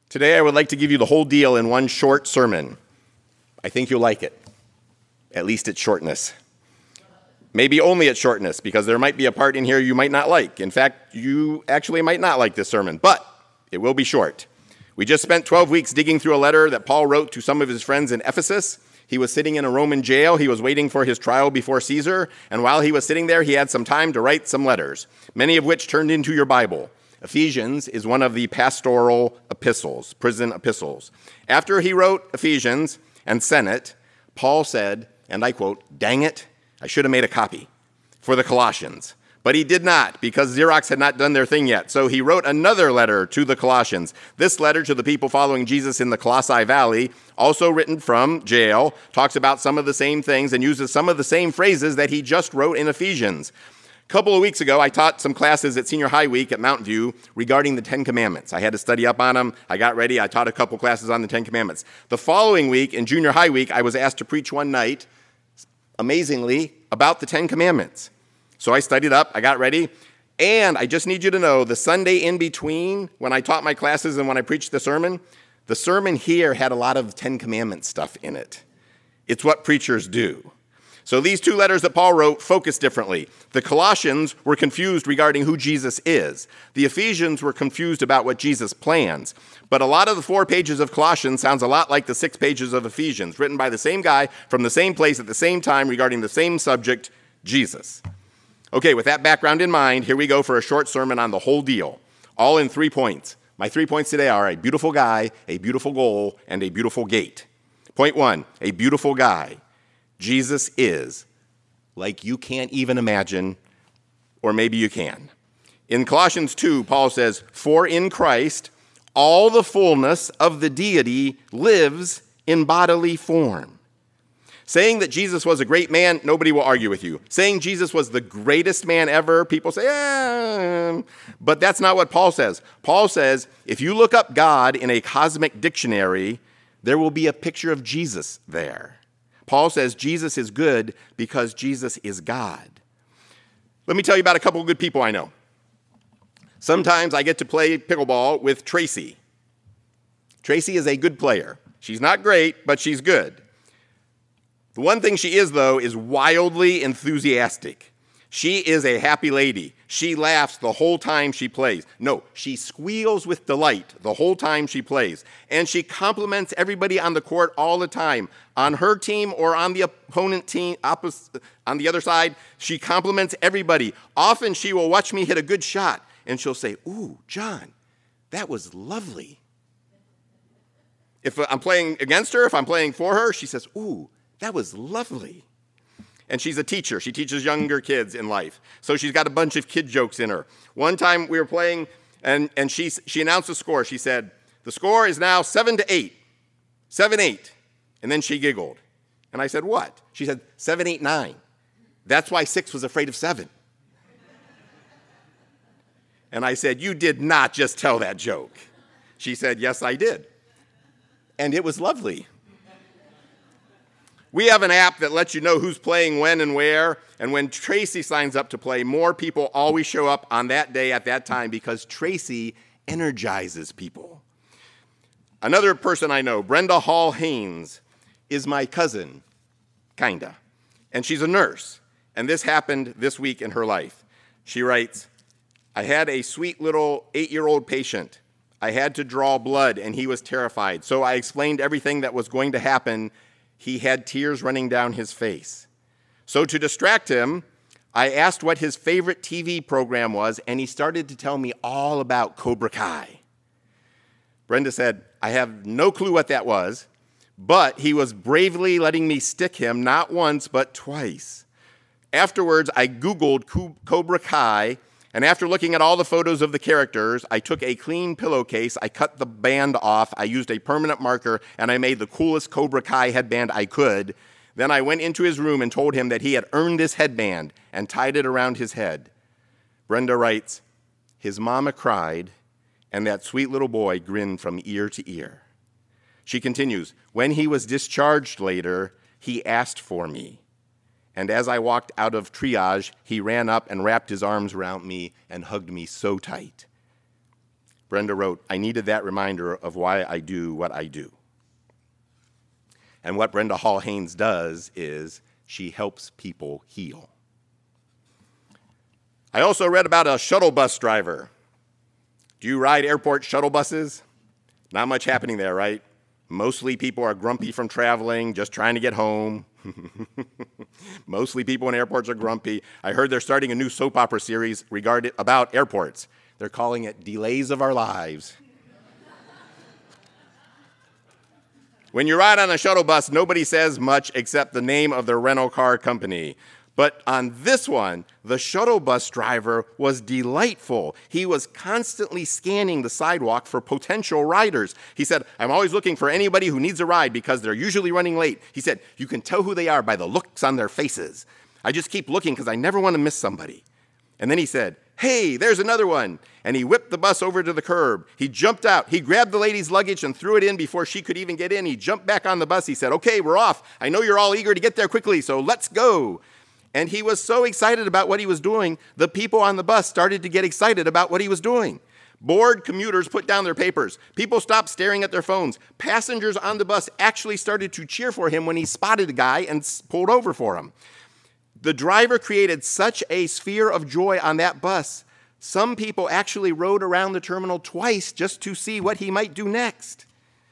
Today I would like to give you the whole deal in one short sermon. I think you'll like it, at least its shortness. Maybe only its shortness, because there might be a part in here you might not like. In fact, you actually might not like this sermon, but it will be short. We just spent 12 weeks digging through a letter that Paul wrote to some of his friends in Ephesus. He was sitting in a Roman jail. He was waiting for his trial before Caesar, and while he was sitting there, he had some time to write some letters, many of which turned into your Bible. Ephesians is one of the pastoral epistles, prison epistles. After he wrote Ephesians and sent it, Paul said, and I quote, "Dang it, I should have made a copy for the Colossians." But he did not, because Xerox had not done their thing yet. So he wrote another letter to the Colossians. This letter to the people following Jesus in the Colossae Valley, also written from jail, talks about some of the same things and uses some of the same phrases that he just wrote in Ephesians. A couple of weeks ago, I taught some classes at Senior High Week at Mountain View regarding the Ten Commandments. I had to study up on them. I got ready. I taught a couple classes on the Ten Commandments. The following week, in Junior High Week, I was asked to preach one night, amazingly, about the Ten Commandments. So I studied up. I got ready. And I just need you to know, the Sunday in between, when I taught my classes and when I preached the sermon here had a lot of Ten Commandments stuff in it. It's what preachers do. So these two letters that Paul wrote focus differently. The Colossians were confused regarding who Jesus is. The Ephesians were confused about what Jesus plans. But a lot of the 4 pages of Colossians sounds a lot like the 6 pages of Ephesians, written by the same guy from the same place at the same time regarding the same subject, Jesus. Okay, with that background in mind, here we go for a short sermon on the whole deal, all in 3 points. My 3 points today are a beautiful guy, a beautiful goal, and a beautiful gate. Point 1, a beautiful guy. Jesus is like you can't even imagine, or maybe you can. In Colossians 2, Paul says, "For in Christ all the fullness of the deity lives in bodily form." Saying that Jesus was a great man, nobody will argue with you. Saying Jesus was the greatest man ever, people say, but that's not what Paul says. Paul says, if you look up God in a cosmic dictionary, there will be a picture of Jesus there. Paul says Jesus is good because Jesus is God. Let me tell you about a couple of good people I know. Sometimes I get to play pickleball with Tracy. Tracy is a good player. She's not great, but she's good. The one thing she is, though, is wildly enthusiastic. She is a happy lady. She laughs the whole time she plays. No, she squeals with delight the whole time she plays. And she compliments everybody on the court all the time. On her team or on the opponent team, on the other side, she compliments everybody. Often she will watch me hit a good shot, and she'll say, "Ooh, John, that was lovely." If I'm playing against her, if I'm playing for her, she says, "Ooh, that was lovely." And she's a teacher. She teaches younger kids in life. So she's got a bunch of kid jokes in her. One time we were playing, and she announced the score. She said, "The score is now 7-8. 7-8. And then she giggled. And I said, "What?" She said, 7-8-9. That's why 6 was afraid of 7. And I said, "You did not just tell that joke." She said, "Yes, I did." And it was lovely. We have an app that lets you know who's playing when and where, and when Tracy signs up to play, more people always show up on that day at that time because Tracy energizes people. Another person I know, Brenda Hall Haynes, is my cousin, kinda, and she's a nurse, and this happened this week in her life. She writes, "I had a sweet little 8-year-old patient. I had to draw blood, and he was terrified, so I explained everything that was going to happen. He had tears running down his face. So to distract him, I asked what his favorite TV program was, and he started to tell me all about Cobra Kai." Brenda said, "I have no clue what that was, but he was bravely letting me stick him not once, but twice. Afterwards, I Googled Cobra Kai, and after looking at all the photos of the characters, I took a clean pillowcase, I cut the band off, I used a permanent marker, and I made the coolest Cobra Kai headband I could. Then I went into his room and told him that he had earned this headband and tied it around his head." Brenda writes, "His mama cried, and that sweet little boy grinned from ear to ear." She continues, "When he was discharged later, he asked for me. And as I walked out of triage, he ran up and wrapped his arms around me and hugged me so tight." Brenda wrote, I needed that reminder of why I do what I do. And what Brenda Hall Haynes does is she helps people heal. I also read about a shuttle bus driver. Do you ride airport shuttle buses? Not much happening there, right? Mostly people are grumpy from traveling, just trying to get home. Mostly people in airports are grumpy. I heard they're starting a new soap opera series about airports. They're calling it Delays of Our Lives. When you ride on a shuttle bus, nobody says much except the name of the rental car company. But on this one, the shuttle bus driver was delightful. He was constantly scanning the sidewalk for potential riders. He said, I'm always looking for anybody who needs a ride because they're usually running late. He said, you can tell who they are by the looks on their faces. I just keep looking because I never want to miss somebody. And then he said, hey, there's another one. And he whipped the bus over to the curb. He jumped out. He grabbed the lady's luggage and threw it in before she could even get in. He jumped back on the bus. He said, okay, we're off. I know you're all eager to get there quickly, so let's go. And he was so excited about what he was doing, the people on the bus started to get excited about what he was doing. Bored commuters put down their papers. People stopped staring at their phones. Passengers on the bus actually started to cheer for him when he spotted a guy and pulled over for him. The driver created such a sphere of joy on that bus. Some people actually rode around the terminal twice just to see what he might do next.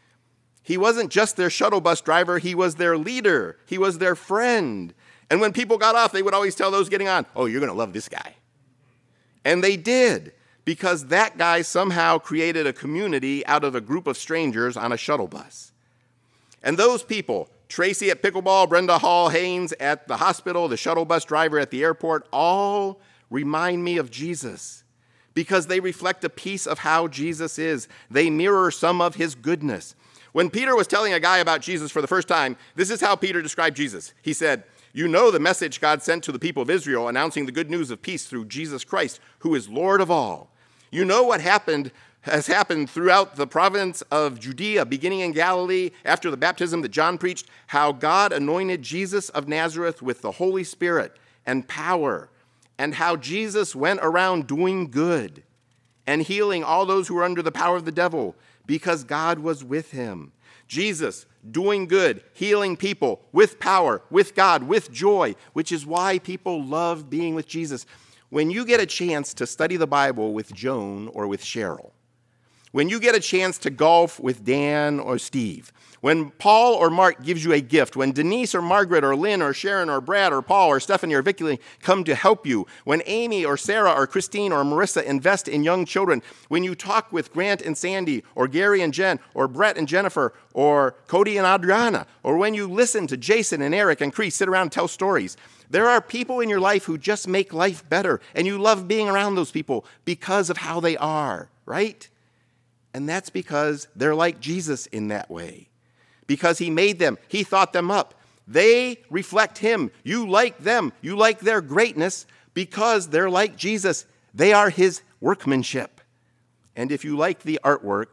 He wasn't just their shuttle bus driver, he was their leader. He was their friend. And when people got off, they would always tell those getting on, oh, you're going to love this guy. And they did, because that guy somehow created a community out of a group of strangers on a shuttle bus. And those people, Tracy at pickleball, Brenda Hall Haynes at the hospital, the shuttle bus driver at the airport, all remind me of Jesus because they reflect a piece of how Jesus is. They mirror some of his goodness. When Peter was telling a guy about Jesus for the first time, this is how Peter described Jesus. He said, you know the message God sent to the people of Israel announcing the good news of peace through Jesus Christ, who is Lord of all. You know what has happened throughout the province of Judea, beginning in Galilee, after the baptism that John preached, how God anointed Jesus of Nazareth with the Holy Spirit and power, and how Jesus went around doing good and healing all those who were under the power of the devil because God was with him. Jesus doing good, healing people with power, with God, with joy, which is why people love being with Jesus. When you get a chance to study the Bible with Joan or with Cheryl, when you get a chance to golf with Dan or Steve, when Paul or Mark gives you a gift, when Denise or Margaret or Lynn or Sharon or Brad or Paul or Stephanie or Vicky come to help you, when Amy or Sarah or Christine or Marissa invest in young children, when you talk with Grant and Sandy or Gary and Jen or Brett and Jennifer or Cody and Adriana, or when you listen to Jason and Eric and Chris sit around and tell stories, there are people in your life who just make life better, and you love being around those people because of how they are, right? And that's because they're like Jesus in that way. Because he made them, he thought them up. They reflect him. You like them. You like their greatness because they're like Jesus. They are his workmanship. And if you like the artwork,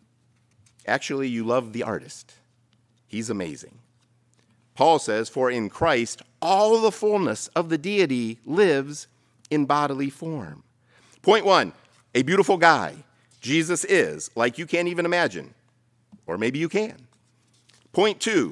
actually you love the artist. He's amazing. Paul says, for in Christ all the fullness of the deity lives in bodily form. Point one, a beautiful guy. Jesus is like you can't even imagine. Or maybe you can. Point two,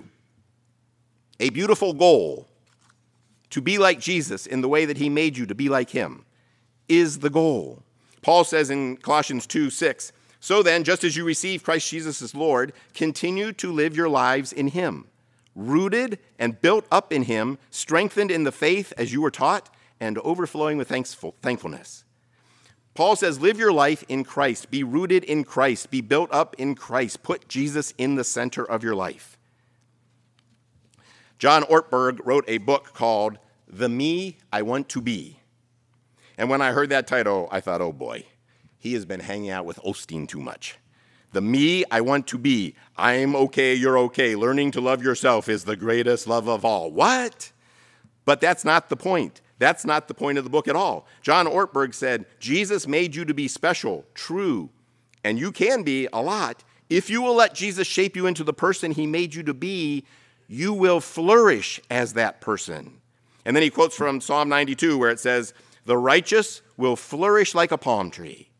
a beautiful goal. To be like Jesus in the way that he made you to be like him is the goal. Paul says in Colossians 2:6, so then, just as you receive Christ Jesus as Lord, continue to live your lives in him, rooted and built up in him, strengthened in the faith as you were taught, and overflowing with thankfulness. Paul says, live your life in Christ. Be rooted in Christ. Be built up in Christ. Put Jesus in the center of your life. John Ortberg wrote a book called The Me I Want to Be. And when I heard that title, I thought, oh boy, he has been hanging out with Osteen too much. The me I want to be. I'm okay, you're okay. Learning to love yourself is the greatest love of all. What? But that's not the point. That's not the point of the book at all. John Ortberg said, Jesus made you to be special, true, and you can be a lot. If you will let Jesus shape you into the person he made you to be, you will flourish as that person. And then he quotes from Psalm 92 where it says, the righteous will flourish like a palm tree.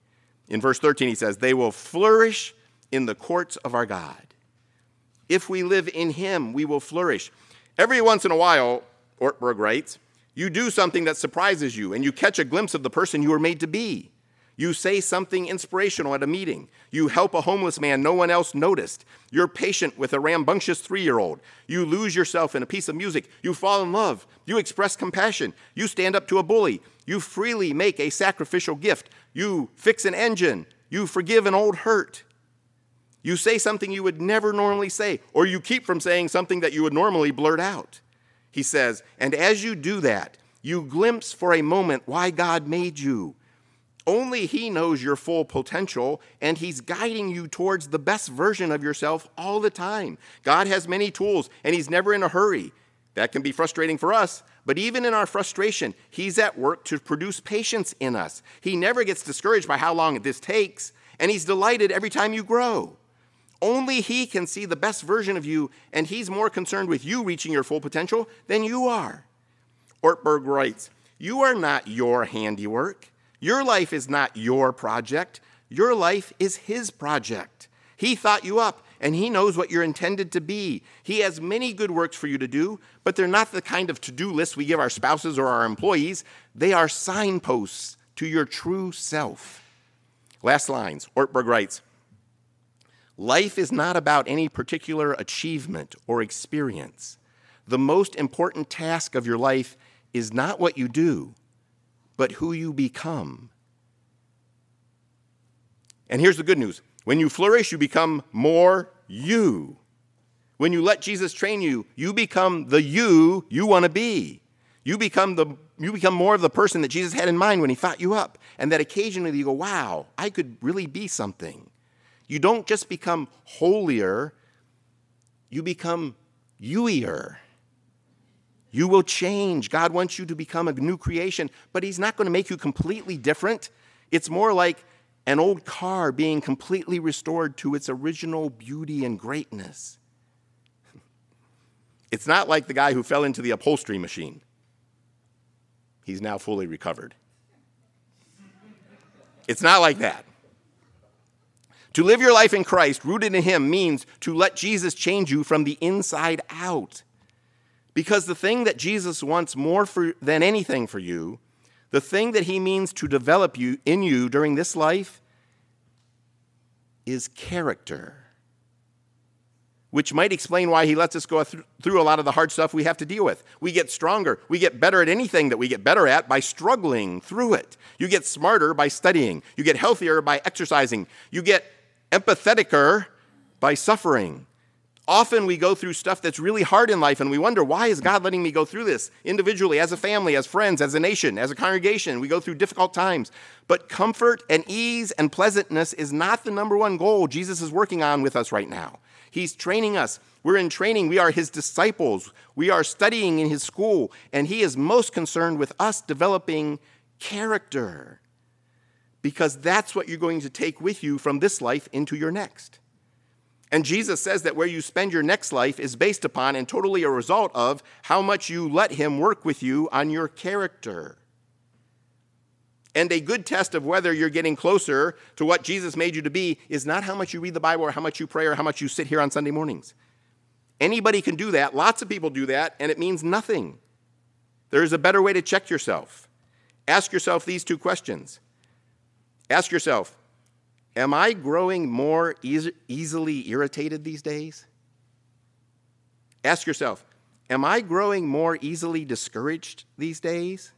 In verse 13, he says, they will flourish in the courts of our God. If we live in him, we will flourish. Every once in a while, Ortberg writes, you do something that surprises you, and you catch a glimpse of the person you were made to be. You say something inspirational at a meeting. You help a homeless man no one else noticed. You're patient with a rambunctious 3-year-old. You lose yourself in a piece of music. You fall in love. You express compassion. You stand up to a bully. You freely make a sacrificial gift. You fix an engine. You forgive an old hurt. You say something you would never normally say, or you keep from saying something that you would normally blurt out. He says, and as you do that, you glimpse for a moment why God made you. Only he knows your full potential, and he's guiding you towards the best version of yourself all the time. God has many tools, and he's never in a hurry. That can be frustrating for us, but even in our frustration, he's at work to produce patience in us. He never gets discouraged by how long this takes, and he's delighted every time you grow. Only he can see the best version of you, and he's more concerned with you reaching your full potential than you are. Ortberg writes, you are not your handiwork. Your life is not your project. Your life is his project. He thought you up, and he knows what you're intended to be. He has many good works for you to do, but they're not the kind of to-do lists we give our spouses or our employees. They are signposts to your true self. Last lines, Ortberg writes, life is not about any particular achievement or experience. The most important task of your life is not what you do, but who you become. And here's the good news. When you flourish, you become more you. When you let Jesus train you, you become the you want to be. You become more of the person that Jesus had in mind when he thought you up. And that occasionally you go, wow, I could really be something. You don't just become holier, you become you-ier. You will change. God wants you to become a new creation, but he's not going to make you completely different. It's more like an old car being completely restored to its original beauty and greatness. It's not like the guy who fell into the upholstery machine. He's now fully recovered. It's not like that. To live your life in Christ, rooted in him, means to let Jesus change you from the inside out. Because the thing that Jesus wants more than anything for you, the thing that he means to develop in you during this life, is character. Which might explain why he lets us go through a lot of the hard stuff we have to deal with. We get stronger. We get better at anything that we get better at by struggling through it. You get smarter by studying. You get healthier by exercising. You get empatheticer by suffering. Often we go through stuff that's really hard in life and we wonder, why is God letting me go through this? Individually, as a family, as friends, as a nation, as a congregation, we go through difficult times. But comfort and ease and pleasantness is not the number one goal Jesus is working on with us right now. He's training us. We're in training. We are his disciples. We are studying in his school, and he is most concerned with us developing character, because that's what you're going to take with you from this life into your next. And Jesus says that where you spend your next life is based upon and totally a result of how much you let him work with you on your character. And a good test of whether you're getting closer to what Jesus made you to be is not how much you read the Bible or how much you pray or how much you sit here on Sunday mornings. Anybody can do that. Lots of people do that, and it means nothing. There is a better way to check yourself. Ask yourself these two questions. Ask yourself, am I growing more easily irritated these days? Ask yourself, am I growing more easily discouraged these days?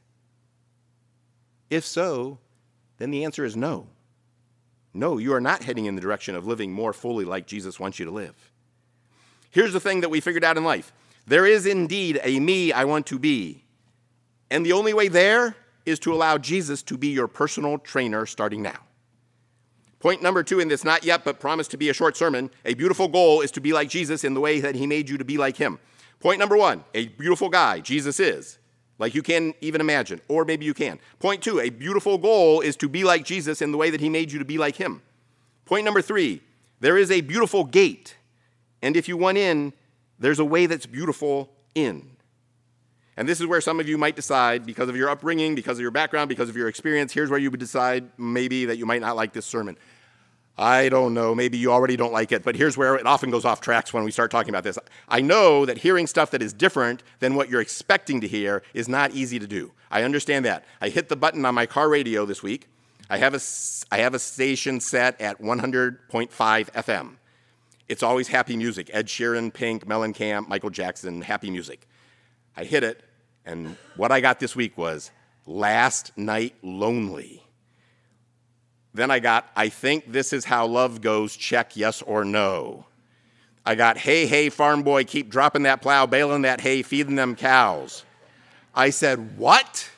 If so, then the answer is no. No, you are not heading in the direction of living more fully like Jesus wants you to live. Here's the thing that we figured out in life. There is indeed a me I want to be. And the only way there is to allow Jesus to be your personal trainer starting now. Point number 2 in this not yet but promised to be a short sermon, a beautiful goal is to be like Jesus in the way that he made you to be like him. Point number 1, a beautiful guy, Jesus is, like you can't even imagine, or maybe you can. Point 2, a beautiful goal is to be like Jesus in the way that he made you to be like him. Point number 3, there is a beautiful gate, and if you want in, there's a way that's beautiful in. And this is where some of you might decide, because of your upbringing, because of your background, because of your experience, here's where you would decide maybe that you might not like this sermon. I don't know, maybe you already don't like it, but here's where it often goes off tracks when we start talking about this. I know that hearing stuff that is different than what you're expecting to hear is not easy to do. I understand that. I hit the button on my car radio this week. I have a station set at 100.5 FM. It's always happy music. Ed Sheeran, Pink, Mellencamp, Michael Jackson, happy music. I hit it, and what I got this week was Last Night Lonely. Then I got, I think this is how love goes, check yes or no. I got, hey, hey, farm boy, keep dropping that plow, baling that hay, feeding them cows. I said, what?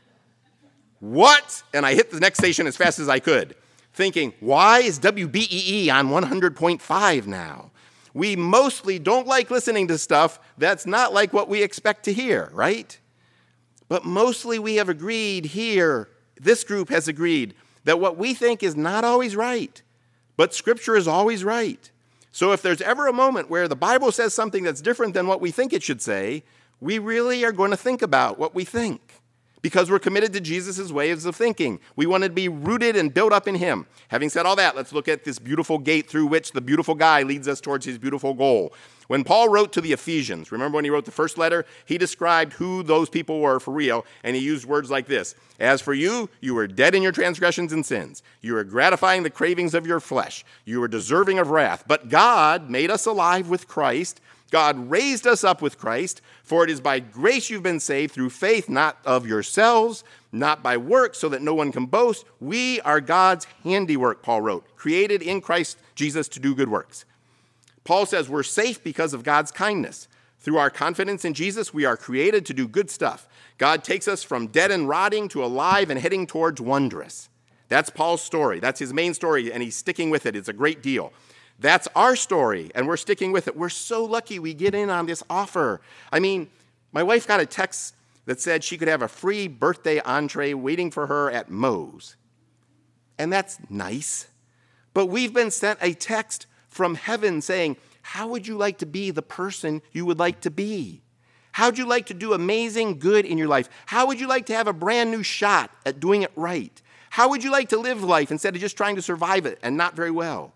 What? And I hit the next station as fast as I could, thinking, why is WBEE on 100.5 now? We mostly don't like listening to stuff that's not like what we expect to hear, right? But mostly we have agreed here, this group has agreed, that what we think is not always right, but Scripture is always right. So if there's ever a moment where the Bible says something that's different than what we think it should say, we really are going to think about what we think, because we're committed to Jesus' ways of thinking. We want to be rooted and built up in him. Having said all that, let's look at this beautiful gate through which the beautiful guy leads us towards his beautiful goal. When Paul wrote to the Ephesians, remember when he wrote the first letter? He described who those people were for real, and he used words like this. As for you, you were dead in your transgressions and sins. You were gratifying the cravings of your flesh. You were deserving of wrath. But God made us alive with Christ. God raised us up with Christ, for it is by grace you've been saved through faith, not of yourselves, not by works, so that no one can boast. We are God's handiwork, Paul wrote, created in Christ Jesus to do good works. Paul says we're safe because of God's kindness. Through our confidence in Jesus, we are created to do good stuff. God takes us from dead and rotting to alive and heading towards wondrous. That's Paul's story. That's his main story, and he's sticking with it. It's a great deal. That's our story, and we're sticking with it. We're so lucky we get in on this offer. I mean, my wife got a text that said she could have a free birthday entree waiting for her at Moe's. And that's nice. But we've been sent a text from heaven saying, how would you like to be the person you would like to be? How would you like to do amazing good in your life? How would you like to have a brand new shot at doing it right? How would you like to live life instead of just trying to survive it and not very well?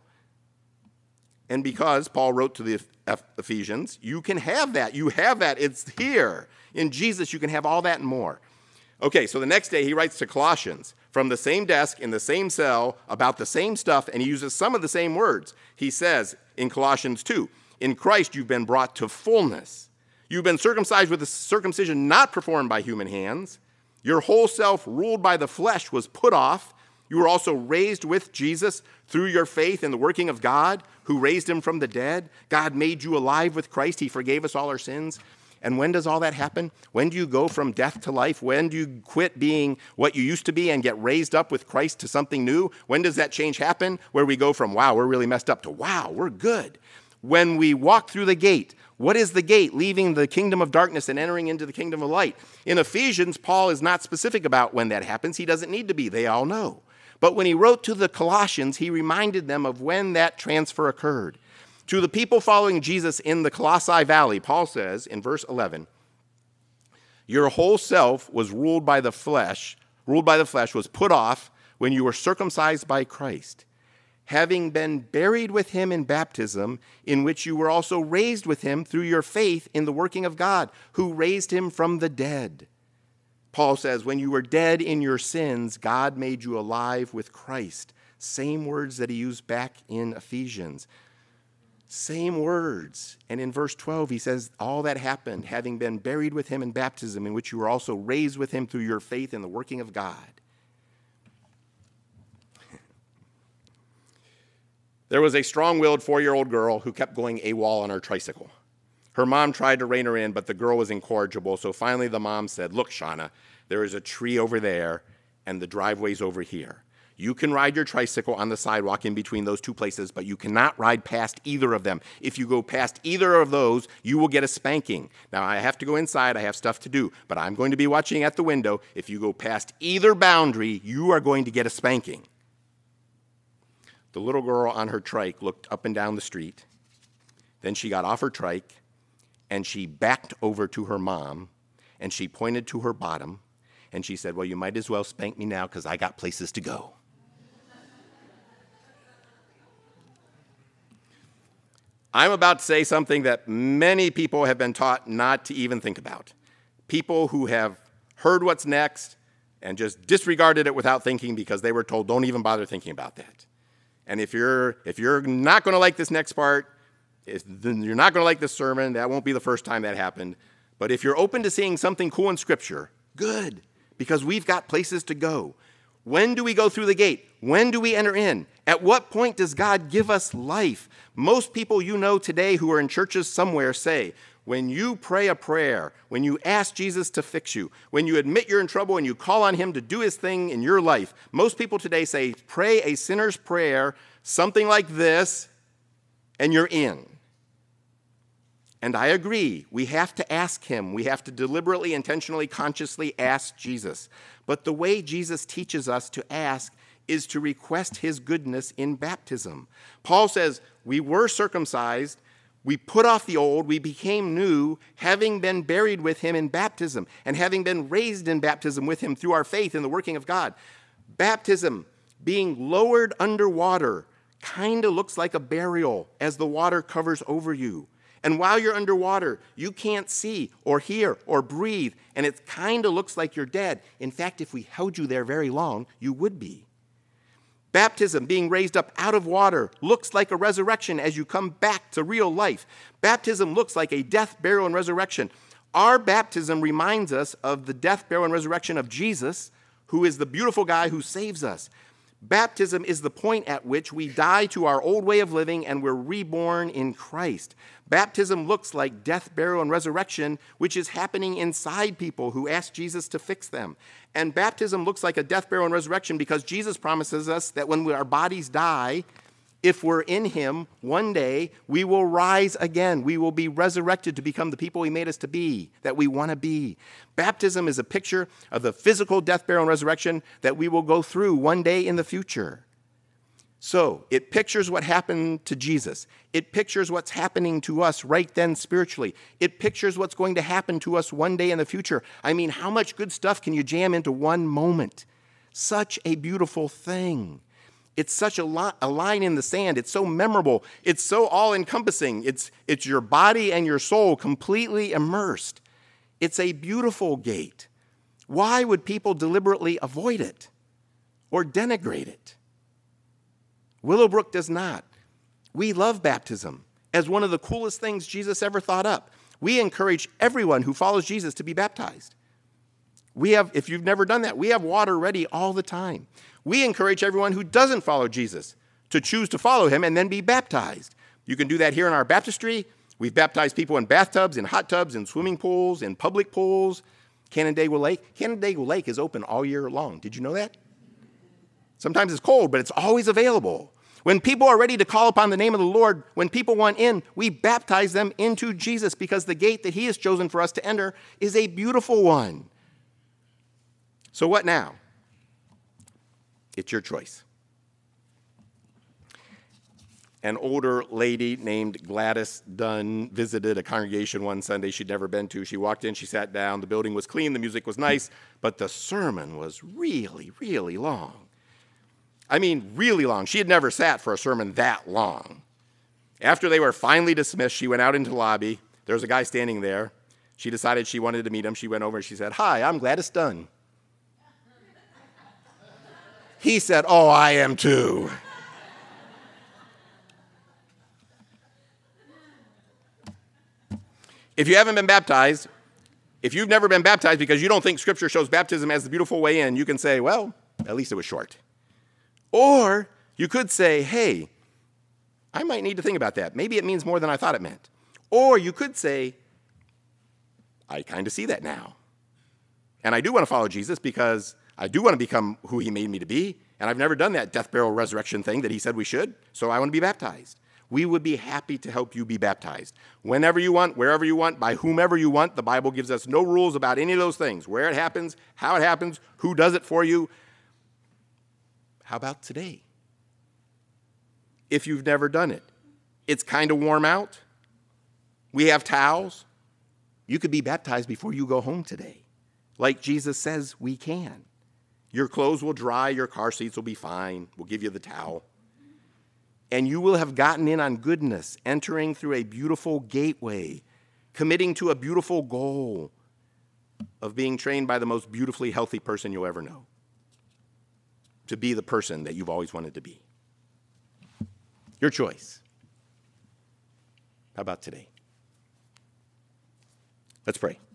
And because Paul wrote to the Ephesians, you can have that. You have that. It's here. In Jesus, you can have all that and more. Okay, so the next day he writes to Colossians from the same desk in the same cell about the same stuff, and he uses some of the same words. He says in Colossians 2, in Christ you've been brought to fullness. You've been circumcised with a circumcision not performed by human hands. Your whole self, ruled by the flesh, was put off. You were also raised with Jesus through your faith in the working of God, who raised him from the dead. God made you alive with Christ. He forgave us all our sins. And when does all that happen? When do you go from death to life? When do you quit being what you used to be and get raised up with Christ to something new? When does that change happen? Where we go from, wow, we're really messed up, to, wow, we're good. When we walk through the gate. What is the gate? Leaving the kingdom of darkness and entering into the kingdom of light. In Ephesians, Paul is not specific about when that happens. He doesn't need to be. They all know. But when he wrote to the Colossians, he reminded them of when that transfer occurred. To the people following Jesus in the Colossae Valley, Paul says in verse 11, your whole self was ruled by the flesh, was put off when you were circumcised by Christ, having been buried with him in baptism, in which you were also raised with him through your faith in the working of God, who raised him from the dead. Paul says, when you were dead in your sins, God made you alive with Christ. Same words that he used back in Ephesians. Same words. And in verse 12, he says, all that happened, having been buried with him in baptism, in which you were also raised with him through your faith in the working of God. There was a strong-willed 4-year-old girl who kept going AWOL on her tricycle. Her mom tried to rein her in, but the girl was incorrigible, so finally the mom said, look, Shauna, there is a tree over there, and the driveway's over here. You can ride your tricycle on the sidewalk in between those two places, but you cannot ride past either of them. If you go past either of those, you will get a spanking. Now, I have to go inside. I have stuff to do, but I'm going to be watching at the window. If you go past either boundary, you are going to get a spanking. The little girl on her trike looked up and down the street. Then she got off her trike, and she backed over to her mom, and she pointed to her bottom, and she said, well, you might as well spank me now because I got places to go. I'm about to say something that many people have been taught not to even think about. People who have heard what's next and just disregarded it without thinking because they were told, don't even bother thinking about that. And if you're not going to like this next part, then you're not going to like this sermon. That won't be the first time that happened. But if you're open to seeing something cool in Scripture, good, because we've got places to go. When do we go through the gate? When do we enter in? At what point does God give us life? Most people you know today who are in churches somewhere say, when you pray a prayer, when you ask Jesus to fix you, when you admit you're in trouble and you call on him to do his thing in your life, most people today say, pray a sinner's prayer, something like this, and you're in. And I agree, we have to ask him. We have to deliberately, intentionally, consciously ask Jesus. But the way Jesus teaches us to ask is to request his goodness in baptism. Paul says, we were circumcised, we put off the old, we became new, having been buried with him in baptism, and having been raised in baptism with him through our faith in the working of God. Baptism, being lowered under water, kind of looks like a burial as the water covers over you. And while you're underwater, you can't see or hear or breathe, and it kind of looks like you're dead. In fact, if we held you there very long, you would be. Baptism, being raised up out of water, looks like a resurrection as you come back to real life. Baptism looks like a death, burial, and resurrection. Our baptism reminds us of the death, burial, and resurrection of Jesus, who is the beautiful guy who saves us. Baptism is the point at which we die to our old way of living and we're reborn in Christ. Baptism looks like death, burial, and resurrection, which is happening inside people who ask Jesus to fix them. And baptism looks like a death, burial, and resurrection because Jesus promises us that when our bodies die, if we're in him, one day we will rise again. We will be resurrected to become the people he made us to be, that we want to be. Baptism is a picture of the physical death, burial, and resurrection that we will go through one day in the future. So it pictures what happened to Jesus. It pictures what's happening to us right then spiritually. It pictures what's going to happen to us one day in the future. I mean, how much good stuff can you jam into one moment? Such a beautiful thing. It's such a line in the sand. It's so memorable. It's so all-encompassing. It's your body and your soul completely immersed. It's a beautiful gate. Why would people deliberately avoid it or denigrate it? Willowbrook does not. We love baptism as one of the coolest things Jesus ever thought up. We encourage everyone who follows Jesus to be baptized. If you've never done that, we have water ready all the time. We encourage everyone who doesn't follow Jesus to choose to follow him and then be baptized. You can do that here in our baptistry. We've baptized people in bathtubs, in hot tubs, in swimming pools, in public pools. Canandaigua Lake. Canandaigua Lake is open all year long. Did you know that? Sometimes it's cold, but it's always available. When people are ready to call upon the name of the Lord, when people want in, we baptize them into Jesus because the gate that he has chosen for us to enter is a beautiful one. So what now? It's your choice. An older lady named Gladys Dunn visited a congregation one Sunday she'd never been to. She walked in, she sat down, the building was clean, the music was nice, but the sermon was really, really long. I mean, really long. She had never sat for a sermon that long. After they were finally dismissed, she went out into the lobby. There was a guy standing there. She decided she wanted to meet him. She went over and she said, "Hi, I'm Gladys Dunn." He said, "Oh, I am too." If you haven't been baptized, if you've never been baptized because you don't think Scripture shows baptism as the beautiful way in, you can say, well, at least it was short. Or you could say, hey, I might need to think about that. Maybe it means more than I thought it meant. Or you could say, I kind of see that now. And I do want to follow Jesus because I do want to become who he made me to be. And I've never done that death, burial, resurrection thing that he said we should. So I want to be baptized. We would be happy to help you be baptized. Whenever you want, wherever you want, by whomever you want. The Bible gives us no rules about any of those things. Where it happens, how it happens, who does it for you. How about today? If you've never done it, it's kind of warm out. We have towels. You could be baptized before you go home today, like Jesus says we can. Your clothes will dry, your car seats will be fine, we'll give you the towel. And you will have gotten in on goodness, entering through a beautiful gateway, committing to a beautiful goal of being trained by the most beautifully healthy person you'll ever know, to be the person that you've always wanted to be. Your choice. How about today? Let's pray.